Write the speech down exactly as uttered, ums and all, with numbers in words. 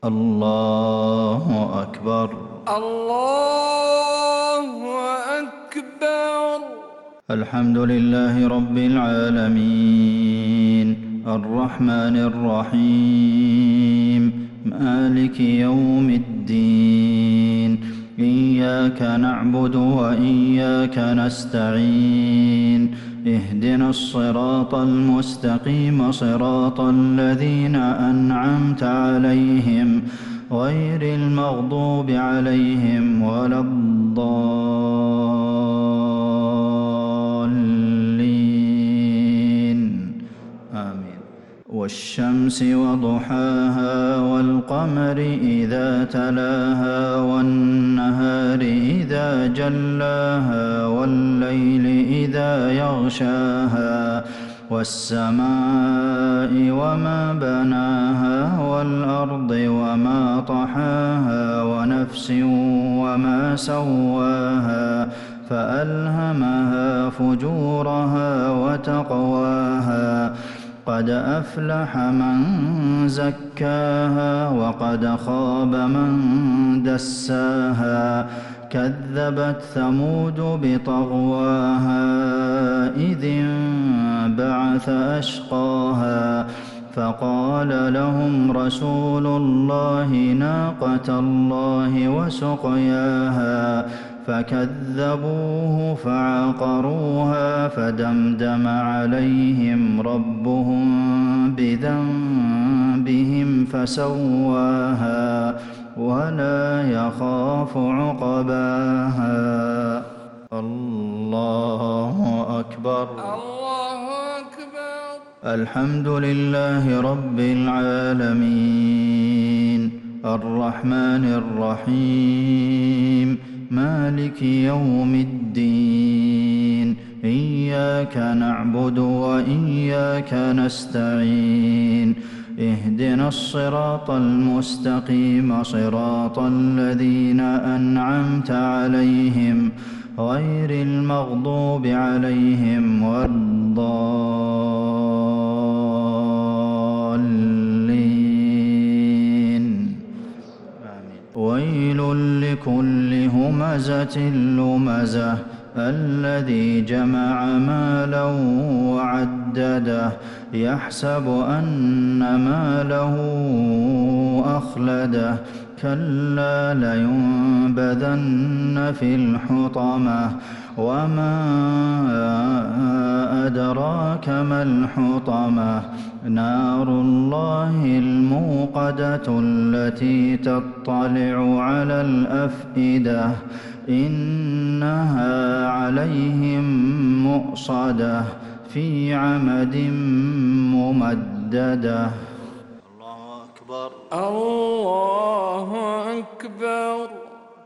الله أكبر. الله أكبر. الحمد لله رب العالمين الرحمن الرحيم مالك يوم الدين إياك نعبد وإياك نستعين اهدنا الصراط المستقيم صراط الذين أنعمت عليهم غير المغضوب عليهم ولا الضالين آمين. والشمس وضحاها والقمر إذا تلاها والنهار إذا جلاها والليل إذا يغشاها والسماء وما بناها والأرض وما طحاها ونفس وما سواها فألهمها فجورها وتقواها قد أفلح من زكاها وقد خاب من دساها كذبت ثمود بطغواها إذ انبعث أشقاها فقال لهم رسول الله ناقة الله وسقياها فكذبوه فعقروها فدمدم عليهم ربهم بذنبهم فسواها ولا يخاف عقباها. الله أكبر. الله أكبر. الحمد لله رب العالمين الرحمن الرحيم مالك يوم الدين إياك نعبد وإياك نستعين اهدنا الصراط المستقيم صراط الذين أنعمت عليهم غير المغضوب عليهم ولا الضالين آمين. ويل لكل همزة لمزة الذي جمع مالا وعدده يحسب أن ماله أخلده كلا لينبذن في الحطمة وما أدراك ما الحطمة نار الله الموقدة التي تطلع على الأفئدة إنها عليهم مؤصدة في عمد ممددة. الله أكبر. الله أكبر.